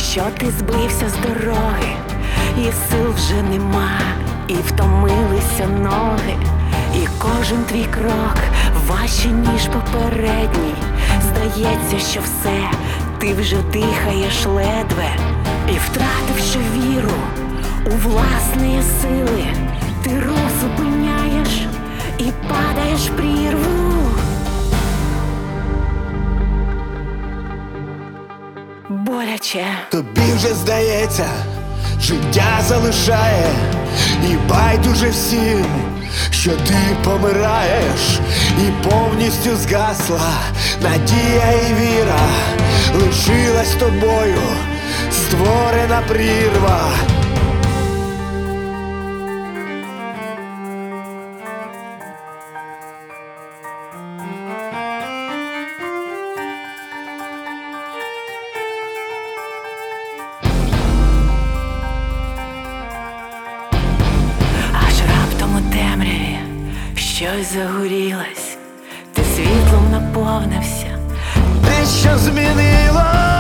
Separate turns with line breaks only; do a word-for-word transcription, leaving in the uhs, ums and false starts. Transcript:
що ти збився з дороги, і сил вже нема, і втомилися ноги, і кожен твій крок важче, ніж попередній. Здається, що все, ти вже дихаєш ледве, і втративши віру у власні сили, ти розупиняєш і падаєш в прірву. Боляче.
Тобі вже здається, життя залишає, і байдуже всім, що ти помираєш, і повністю згасла надія і віра, лишилась тобою створена прірва.
Щось загорілось, ти світлом наповнився.
Те, що змінило